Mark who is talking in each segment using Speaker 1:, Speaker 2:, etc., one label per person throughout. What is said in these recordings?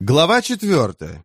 Speaker 1: Глава 4.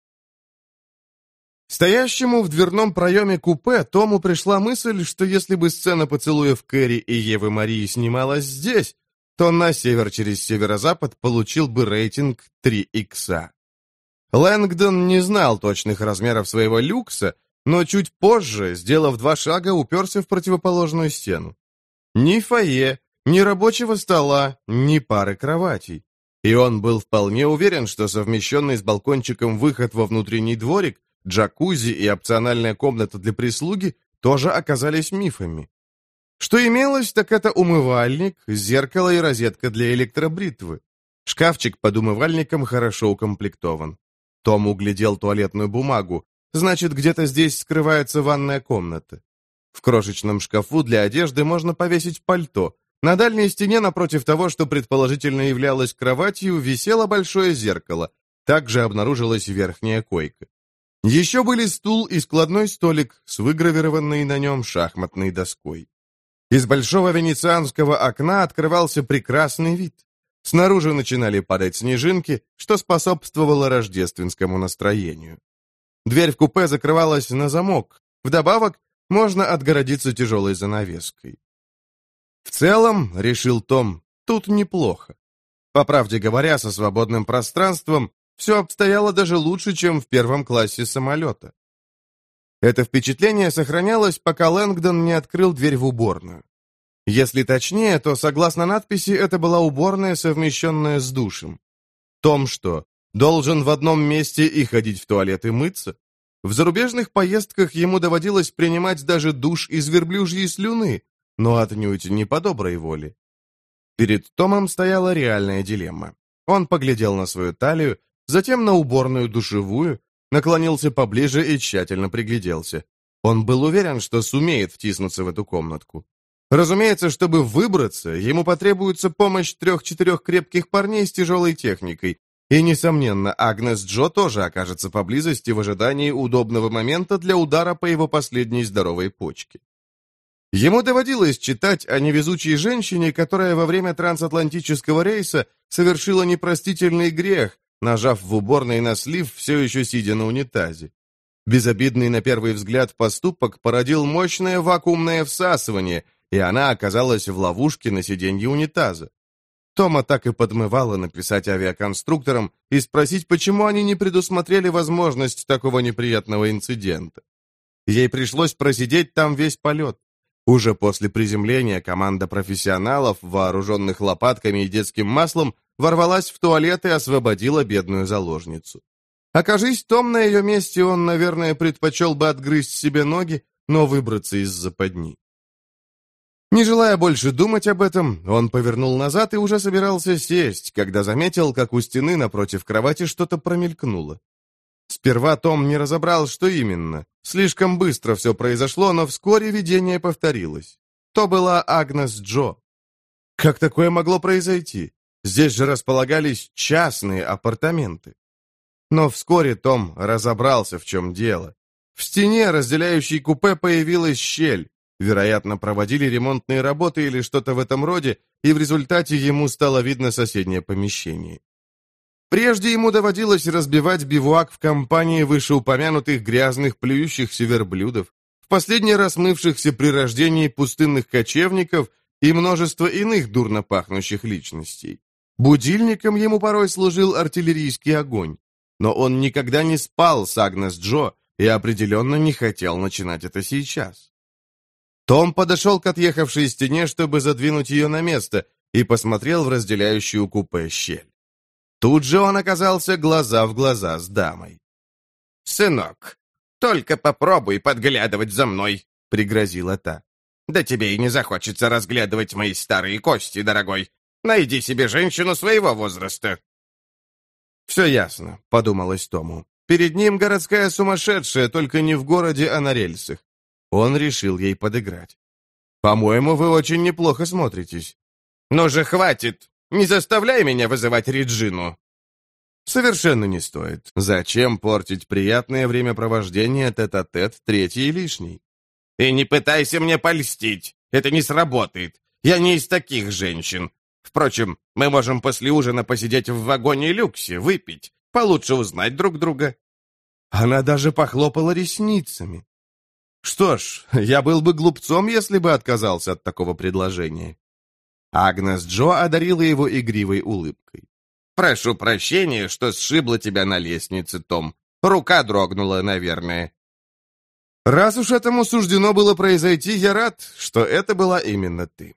Speaker 1: Стоящему в дверном проеме купе Тому пришла мысль, что если бы сцена поцелуев Кэрри и Евы Марии снималась здесь, то на север через северо-запад получил бы рейтинг 3 икса. Лэнгдон не знал точных размеров своего люкса, но чуть позже, сделав 2 шага, уперся в противоположную стену. Ни фойе, ни рабочего стола, ни пары кроватей. И он был вполне уверен, что совмещенный с балкончиком выход во внутренний дворик, джакузи и опциональная комната для прислуги тоже оказались мифами. Что имелось, так это умывальник, зеркало и розетка для электробритвы. Шкафчик под умывальником хорошо укомплектован. Том углядел туалетную бумагу, значит, где-то здесь скрывается ванная комната. В крошечном шкафу для одежды можно повесить пальто. На дальней стене, напротив того, что предположительно являлось кроватью, висело большое зеркало. Также обнаружилась верхняя койка. Еще были стул и складной столик с выгравированной на нем шахматной доской. Из большого венецианского окна открывался прекрасный вид. Снаружи начинали падать снежинки, что способствовало рождественскому настроению. Дверь в купе закрывалась на замок. Вдобавок, можно отгородиться тяжелой занавеской. В целом, решил Том, тут неплохо. По правде говоря, со свободным пространством все обстояло даже лучше, чем в первом классе самолета. Это впечатление сохранялось, пока Лэнгдон не открыл дверь в уборную. Если точнее, то, согласно надписи, это была уборная, совмещенная с душем. Том что, должен в одном месте и ходить в туалет и мыться? В зарубежных поездках ему доводилось принимать даже душ из верблюжьей слюны, но отнюдь не по доброй воле. Перед Томом стояла реальная дилемма. Он поглядел на свою талию, затем на уборную душевую, наклонился поближе и тщательно пригляделся. Он был уверен, что сумеет втиснуться в эту комнатку. Разумеется, чтобы выбраться, ему потребуется помощь 3-4 крепких парней с тяжелой техникой, и, несомненно, Агнес Джо тоже окажется поблизости в ожидании удобного момента для удара по его последней здоровой почке. Ему доводилось читать о невезучей женщине, которая во время трансатлантического рейса совершила непростительный грех, нажав в уборной на слив, все еще сидя на унитазе. Безобидный на первый взгляд поступок породил мощное вакуумное всасывание, и она оказалась в ловушке на сиденье унитаза. Тома так и подмывало написать авиаконструкторам и спросить, почему они не предусмотрели возможность такого неприятного инцидента. Ей пришлось просидеть там весь полет. Уже после приземления команда профессионалов, вооруженных лопатками и детским маслом, ворвалась в туалет и освободила бедную заложницу. Окажись Том на ее месте, он, наверное, предпочел бы отгрызть себе ноги, но выбраться из западни. Не желая больше думать об этом, он повернул назад и уже собирался сесть, когда заметил, как у стены напротив кровати что-то промелькнуло. Сперва Том не разобрал, что именно. Слишком быстро все произошло, но вскоре видение повторилось. То была Агнес Джо. Как такое могло произойти? Здесь же располагались частные апартаменты. Но вскоре Том разобрался, в чем дело. В стене, разделяющей купе, появилась щель. Вероятно, проводили ремонтные работы или что-то в этом роде, и в результате ему стало видно соседнее помещение. Прежде ему доводилось разбивать бивуак в компании вышеупомянутых грязных плюющихся верблюдов, в последний раз мывшихся при рождении пустынных кочевников и множество иных дурно пахнущих личностей. Будильником ему порой служил артиллерийский огонь. Но он никогда не спал с Агнес Джо и определенно не хотел начинать это сейчас. Том подошел к отъехавшей стене, чтобы задвинуть ее на место, и посмотрел в разделяющую купе щель. Тут же он оказался глаза в глаза с дамой. «Сынок, только попробуй подглядывать за мной», — пригрозила та. «Да тебе и не захочется разглядывать мои старые кости, дорогой. Найди себе женщину своего возраста». «Все ясно», — подумалось Тому. «Перед ним городская сумасшедшая, только не в городе, а на рельсах». Он решил ей подыграть. «По-моему, вы очень неплохо смотритесь». «Ну же, хватит! Не заставляй меня вызывать Реджину!» «Совершенно не стоит. Зачем портить приятное времяпровождение тет-а-тет третий лишний?» «И не пытайся мне польстить. Это не сработает. Я не из таких женщин. Впрочем, мы можем после ужина посидеть в вагоне люксе, выпить. получше узнать друг друга». Она даже похлопала ресницами. Что ж, я был бы глупцом, если бы отказался от такого предложения. Агнес Джо одарила его игривой улыбкой. «Прошу прощения, что сшибла тебя на лестнице, Том. Рука дрогнула, наверное». «Раз уж этому суждено было произойти, я рад, что это была именно ты».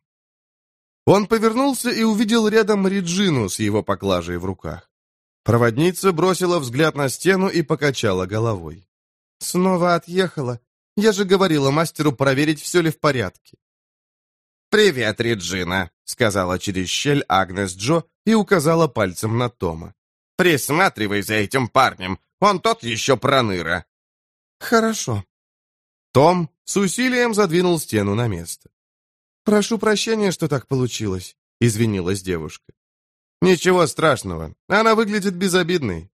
Speaker 1: Он повернулся и увидел рядом Реджину с его поклажей в руках. Проводница бросила взгляд на стену и покачала головой. «Снова отъехала. Я же говорила мастеру проверить, все ли в порядке». «Привет, Реджина», — сказала через щель Агнес Джо и указала пальцем на Тома. «Присматривай за этим парнем, он тот еще проныра». «Хорошо». Том с усилием задвинул стену на место. «Прошу прощения, что так получилось», — извинилась девушка. «Ничего страшного, она выглядит безобидной».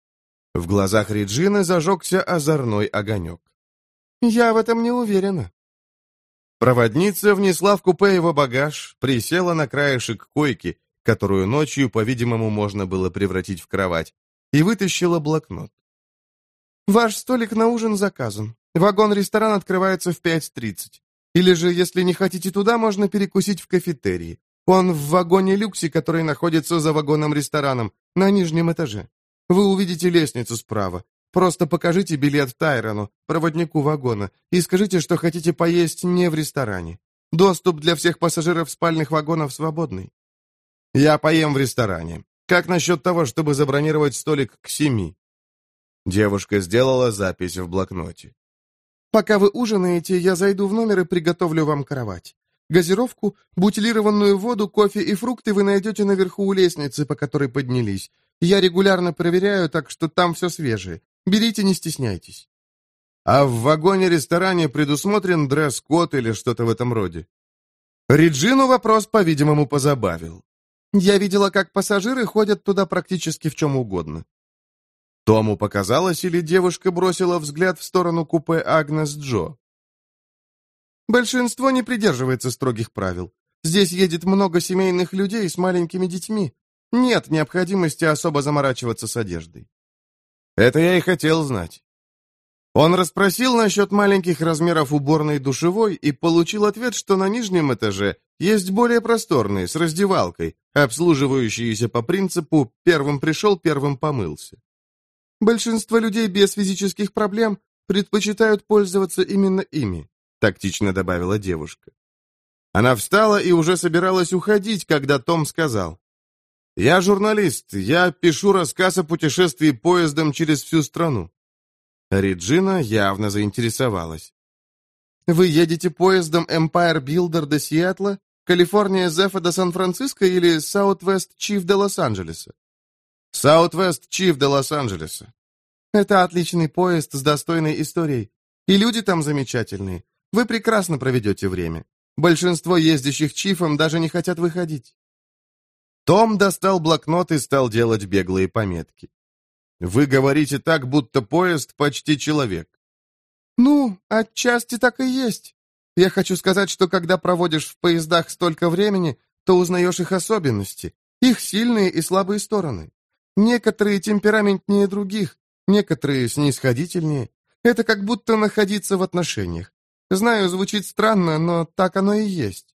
Speaker 1: В глазах Реджины зажегся озорной огонек. «Я в этом не уверена». Проводница внесла в купе его багаж, присела на краешек койки, которую ночью, по-видимому, можно было превратить в кровать, и вытащила блокнот. «Ваш столик на ужин заказан. Вагон-ресторан открывается в 5:30. Или же, если не хотите туда, можно перекусить в кафетерии. Он в вагоне-люксе, который находится за вагоном-рестораном, на нижнем этаже. Вы увидите лестницу справа. Просто покажите билет Тайрону, проводнику вагона, и скажите, что хотите поесть не в ресторане. Доступ для всех пассажиров спальных вагонов свободный». «Я поем в ресторане. Как насчет того, чтобы забронировать столик к 7?» Девушка сделала запись в блокноте. «Пока вы ужинаете, я зайду в номер и приготовлю вам кровать. Газировку, бутилированную воду, кофе и фрукты вы найдете наверху у лестницы, по которой поднялись. Я регулярно проверяю, так что там все свежее. Берите, не стесняйтесь». «А в вагоне-ресторане предусмотрен дресс-код или что-то в этом роде?» Реджину вопрос, по-видимому, позабавил. «Я видела, как пассажиры ходят туда практически в чем угодно». Тому показалось, или девушка бросила взгляд в сторону купе Агнес Джо. «Большинство не придерживается строгих правил. Здесь едет много семейных людей с маленькими детьми. Нет необходимости особо заморачиваться с одеждой». Это я и хотел знать. Он расспросил насчет маленьких размеров уборной и душевой и получил ответ, что на нижнем этаже есть более просторные, с раздевалкой, обслуживающиеся по принципу «первым пришел, первым помылся». «Большинство людей без физических проблем предпочитают пользоваться именно ими», тактично добавила девушка. Она встала и уже собиралась уходить, когда Том сказал: «Я журналист, я пишу рассказ о путешествии поездом через всю страну». Реджина явно заинтересовалась. «Вы едете поездом Empire Builder до Сиэтла, Калифорния Зефа до Сан-Франциско или Southwest Chief до Лос-Анджелеса?» «Southwest Chief до Лос-Анджелеса». «Это отличный поезд с достойной историей. И люди там замечательные. Вы прекрасно проведете время. Большинство ездящих чифом даже не хотят выходить». Том достал блокнот и стал делать беглые пометки. «Вы говорите так, будто поезд почти человек». «Ну, отчасти так и есть. Я хочу сказать, что когда проводишь в поездах столько времени, то узнаешь их особенности, их сильные и слабые стороны. Некоторые темпераментнее других, некоторые снисходительнее. Это как будто находиться в отношениях. Знаю, звучит странно, но так оно и есть».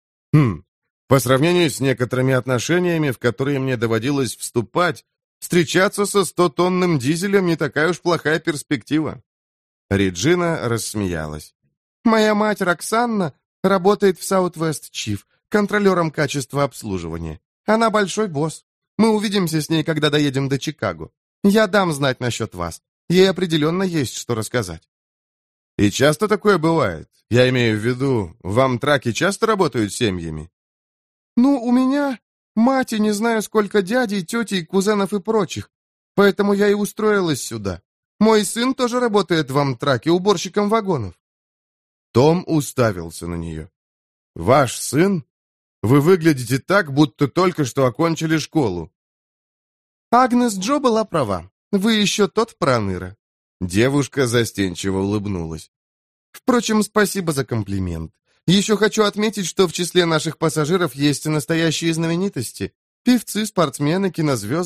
Speaker 1: По сравнению с некоторыми отношениями, в которые мне доводилось вступать, встречаться со 100-тонным дизелем не такая уж плохая перспектива. Реджина рассмеялась. «Моя мать Роксанна работает в Southwest Chief, контролером качества обслуживания. Она большой босс. Мы увидимся с ней, когда доедем до Чикаго. Я дам знать насчет вас. Ей определенно есть что рассказать». «И часто такое бывает? Я имею в виду, в Амтраке часто работают семьями?» «Ну, у меня мать и не знаю сколько дядей, тетей, кузенов и прочих. Поэтому я и устроилась сюда. Мой сын тоже работает в Амтраке, уборщиком вагонов». Том уставился на нее. «Ваш сын? Вы выглядите так, будто только что окончили школу». «Агнес Джо была права. Вы еще тот проныра». Девушка застенчиво улыбнулась. «Впрочем, спасибо за комплимент. Еще хочу отметить, что в числе наших пассажиров есть настоящие знаменитости. Певцы, спортсмены, кинозвезды.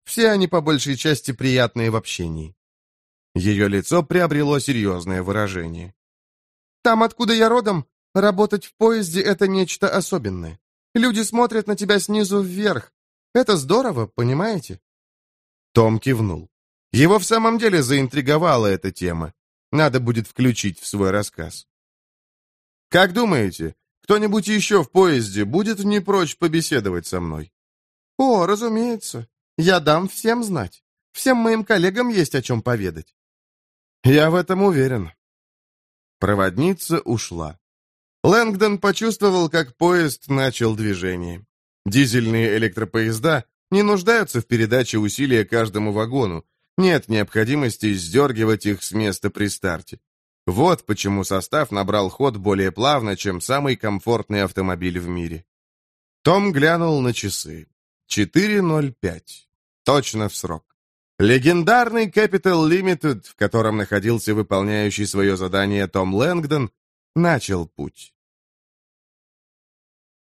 Speaker 1: Все они по большей части приятные в общении». Ее лицо приобрело серьезное выражение. «Там, откуда я родом, работать в поезде — это нечто особенное. Люди смотрят на тебя снизу вверх. Это здорово, понимаете?» Том кивнул. Его в самом деле заинтриговала эта тема. Надо будет включить в свой рассказ. «Как думаете, кто-нибудь еще в поезде будет не прочь побеседовать со мной?» «О, разумеется. Я дам всем знать. Всем моим коллегам есть о чем поведать». «Я в этом уверен». Проводница ушла. Лэнгдон почувствовал, как поезд начал движение. Дизельные электропоезда не нуждаются в передаче усилия каждому вагону. Нет необходимости сдергивать их с места при старте. Вот почему состав набрал ход более плавно, чем самый комфортный автомобиль в мире. Том глянул на часы. 4:05. Точно в срок. Легендарный Capital Limited, в котором находился выполняющий свое задание Том Лэнгдон, начал путь.